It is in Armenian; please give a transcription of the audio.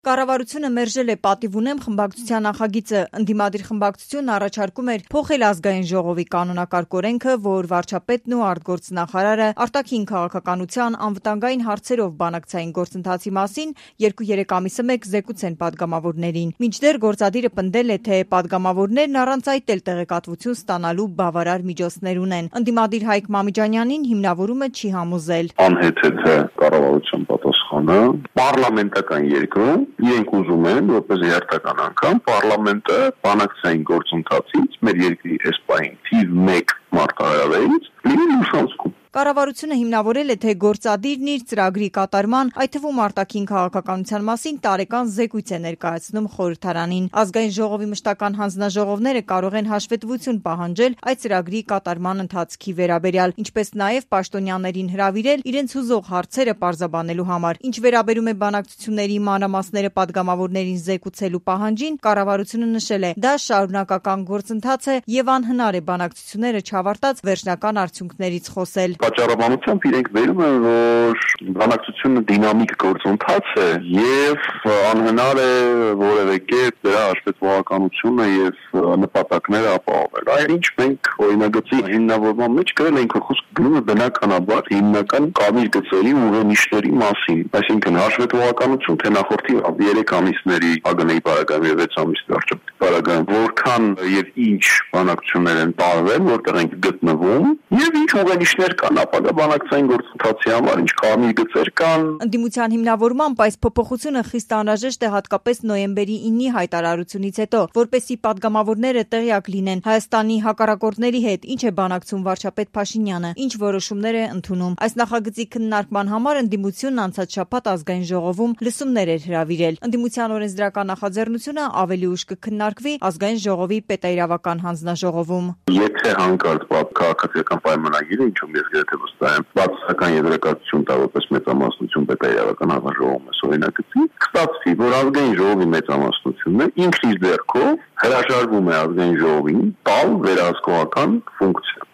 Կառավարությունը մերժել է «Պատիվ ունեմ» խմբակցության նախագիծը։ Ընդդիմադիր խմբակցությունն առաջարկում էր փոխել ազգային ժողովի կանոնակարգ օրենքը, որ վարչապետն ու արտգործնախարարը արտաքին քաղաքականության, անվտանգային հարցերով բանակցային գործընթացի մասին 2-3 ամիսը մեկ զեկուցեն պատգամավորներին։ Մինչդեռ գործադիրը պնդել է, թե պատգամավորներն առանց այդ էլ տեղեկատվություն ստանալու բավարար միջոցներ ունեն։ Ընդդիմադիր Հայկ Մամիջանյանին հիմնավորումը չի համոզել։ Անհեթեթ է կառավարության պատասխանը պարլամենտական երկրում իրենք ուզում են, որպես հերթական անգամ պարլամենտը բանակցային գործընթացից մեր երկրի էսպային թիվ 1 մարտահրավերից լինի լուսանցքում։ Կառավարությունը հիմնավորել է, թե գործադիրն իր ծրագրի կատարման, այդ թվում արտաքին քաղաքականության մասին տարեկան զեկույց է ներկայացնում խորհրդարանին։ Ազգային ժողովի մշտական հանձնաժողովները կարող են հաշվետվություն պահանջել այդ ծրագրի կատարման ընթացքի վերաբերյալ, ինչպես նաև պաշտոնյաներին հրավիրել իրենց հուզող հարցերը պարզաբանելու համար։ Ինչ վերաբերում է բանակցությունների մանրամասները պատգամավորներին զեկուցելու պահանջին, կառավարությունը նշել է, դա շարունակական գործընթաց է եւ անհնար է բանակցությունները չավարտած վերջնական արդյունքներից խոսել։ Պատճառաբանությամբ իրենք վերում են, որ բանակցությունը դինամիկ գործընթաց է եւ անհնար է որևէ կերպ դրա հաշվետվողականությունը եւ նպատակները ապահովել։ Այլ ինչ մենք օրինագծի հիմնավորման մեջ գրել ենք, որ խոսքը գնում է բնականաբար հիմնական կարմիր գծերի ուղենիշների մասին, այսինքն հաշվետվողականություն, թե նախորդի 3 ամիսների ԱԳՆ-ի բարակայում եւ 6 ամիսների վարչապետի բարակայում որքան եւ ինչ բանակցություններ են տարվել, որտեղ ենք գտնվում եւ ինչ ուղենիշներ կան ապագա բանակցային գործընթացի համար, ինչ կարմիր գծեր կան։ Ընդդիմության հիմնավորմամբ այս փոփոխությունը խիստ անհրաժեշտ է հատկապես նոյեմբերի 9-ի հայտարարությունից հետո, որպեսզի պատգամավորները տեղյակ լինեն Հայաստանի հակառակորդների հետ ինչ է բանակցում վարչապետ Փաշինյանը, ինչ որոշումներ է ընդունում։ Այս նախագծի քննարկման համար ընդդիմությունն անցած շաբաթ ազգային ժողովում լսումներ էր հրավիրել։ Ընդդիմության օրենսդրական նախաձեռնությունը ավելի ուշ կքննարկվի ազգային ժողովի պետաիրավական հանձնաժողովում։ Եթե հանկարծ քաղաքացիական պայմանագիրը, ինչում ես գրեթե վստահ եմ, բացասական եզրակացություն տա որպես մեծամասնություն պետաիրավական հանձնաժողովում օրինագծի, կստացվի, որ ազգային ժողովի մեծամասնությունն ինքն իր ձեռքով հրաժարվում է ազգային ժողովին տալ վերահսկողական ֆունկցիա։